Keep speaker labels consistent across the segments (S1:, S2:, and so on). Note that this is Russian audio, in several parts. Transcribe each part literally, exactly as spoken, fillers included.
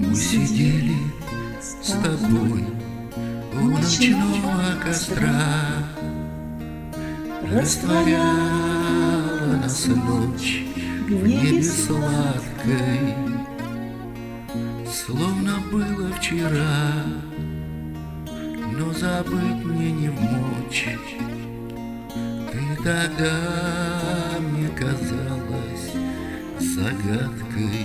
S1: Мы сидели с тобой у ночного костра, растворяла нас ночь в небе сладкой, словно было вчера, но забыть мне не вмочь. Ты тогда мне казалась загадкой,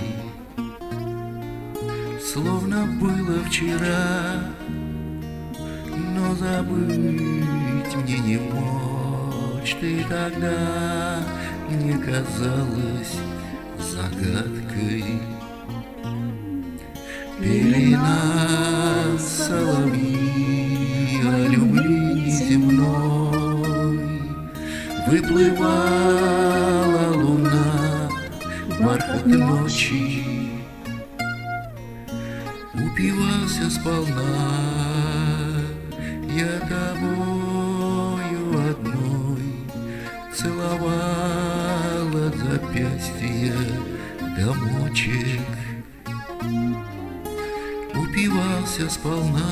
S1: словно было вчера, но забыть мне не мочь. Ты тогда мне казалась загадкой. Пели нас соловьи о любви неземной, выплывала луна в бархат ночи, упивался сполна я тобою одной, целовала запястье домочек, упивался сполна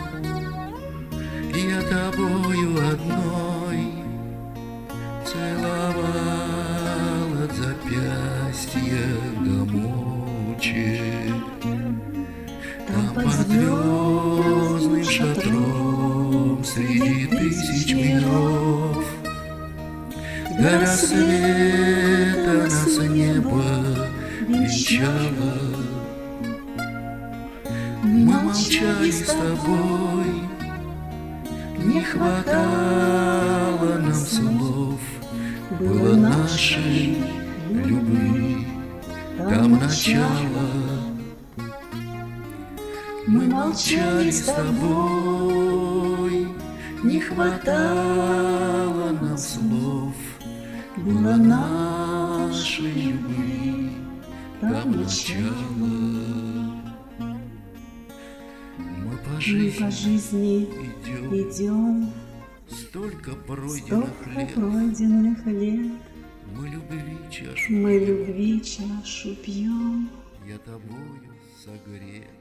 S1: я тобою одной, целовала запястье домочек. Там под звездным шатром среди тысяч миров до рассвета нас небо венчало. Мы молчали с тобой, не хватало нам слов, было нашей любви там начало. Мы молчали с тобой, не хватало нам слов, было нашей любви там начало. Мы по жизни,
S2: Мы по жизни
S1: идем,
S2: идем,
S1: столько пройденных
S2: столько
S1: лет,
S2: пройденных лет,
S1: мы любви чашу
S2: мы
S1: пьем,
S2: любви чашу пьем.
S1: я тобою согрет.